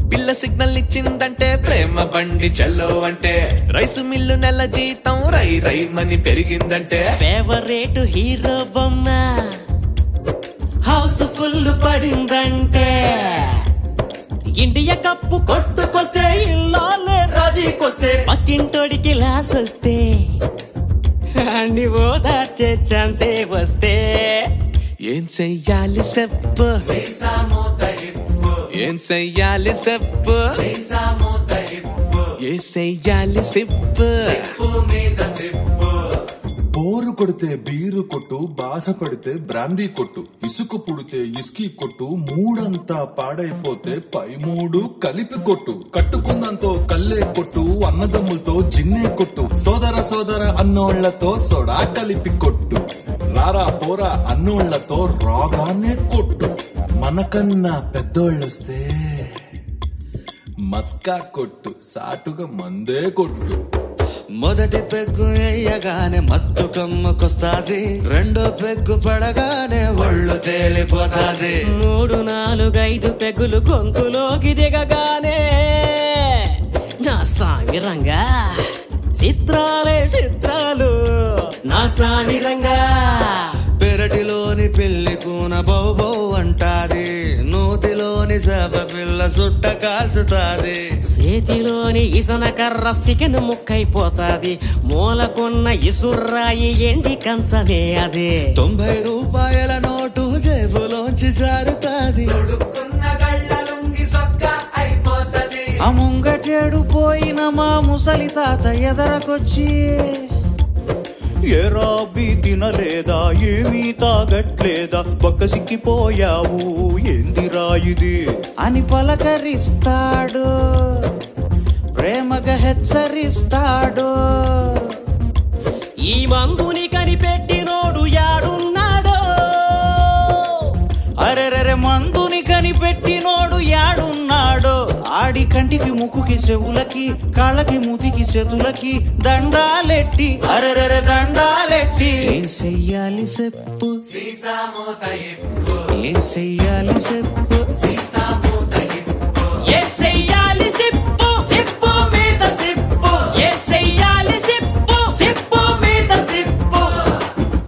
పిల్ల సిగ్నల్ ఇచ్చిందంటే ప్రేమ బండి చల్లో అంటే రైసు మిల్లు నెల జీతం రై రై మని పెరిగిందంటే ఫేవరేట్ హీరో బొమ్మ హౌస్ ఫుల్ పడిందంటే ఇండియా కప్పు కొట్టుకొస్తే ఇల్లాలే రాజీకొస్తే పక్కింటోడికి లాస్ వస్తే అన్ని ఓదార్చే ఛాన్సే వస్తే ఏం చెయ్యాలి చెప్పు ఏం చెయ్యాలి చెప్పు ఏ చెయ్యాలి చెప్పు బోరు కొడితే బీరు కొట్టు, బాధపడితే బ్రాందీ కొట్టు, ఇసుకు పుడితే ఇస్కీ కొట్టు, మూడంతా పాడైపోతే పై మూడు కలిపి కొట్టు, కట్టుకున్నంతో కల్లే కొట్టు, అన్నదమ్ములతో జిన్నే కొట్టు, సోదర సోదర అన్నోళ్లతో సోడా కలిపి కొట్టు, రారా పోరా అన్నోళ్లతో రాగానే కొట్టు, మనకన్నా పెద్దోళ్ళొస్తే మస్కా కొట్టు, సాటుగా మందే కొట్టు. మొదటి పెగ్గు వేయగానే మత్తు కమ్ముకొస్తాది, రెండో పెగ్గు పడగానే ఒళ్ళు తేలిపోతాది, 3, 4, 5 పెగ్గులు గొంతులోకి దిగగానే నా సామిరంగా చిత్రాలే చిత్రాలు నా సామిరంగా పెరటిలోని పెళ్లి కూన బౌ బౌ అంటాది, నూతిలోని చేప పిల్ల సుట్ట కాల్చుతాది, చేతిలోని ఇసన కర్ర సికెన్ ముక్కైపోతాది, మూలకున్న ఇసుర్రాయి ఎండి కంచమే అదే, 90 రూపాయల నోటు జేబులోంచి జారుతాది, ఆ ముంగటేడు పోయిన మా ముసలి తాత ఎదరకొచ్చి ఏరాబి తినలేదా, ఏమీ తాగట్లేదా, పక్క సిక్కిపోయావు ఏందిరా ఇది అని పలకరిస్తాడు, ప్రేమగా హెచ్చరిస్తాడు. ఈ మందుని కనిపెట్టినోడు యాడున్నాడో, అరెరెరె మందుని కనిపెట్టినోడు యాడున్నాడో, ఆడి కంటికి ముక్కుకి చెవులకి కాళ్ళకి మూతికి చేతులకి దండాలెట్టి అరెరెరె దండాలెట్టి ఏం చెయ్యాలి చెప్పు, ఏం చెయ్యాలి చెప్పు.